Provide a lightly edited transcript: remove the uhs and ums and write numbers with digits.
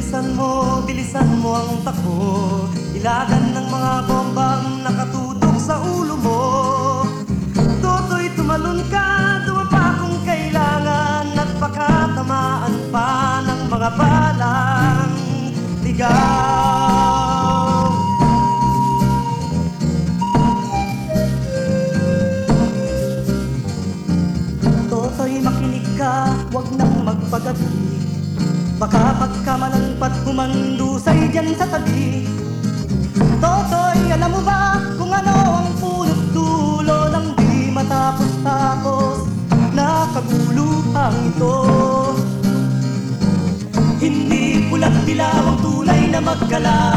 bilisan mo ang takbo. Ilagan ng mga bombang nakatutok sa ulo mo. Toto'y tumalon ka, dumapa kung kailangan, at baka tamaan pa ng mga balang ligaw. Toto'y makinig ka, wag nang magpagabi. Baka pagkamalampat humandusay dyan sa tabi. Toto'y alam mo ba kung ano ang punot dulo ng di matapos-tapos na kaguluhang ito? Hindi pulang dilaw ang tunay na magkala.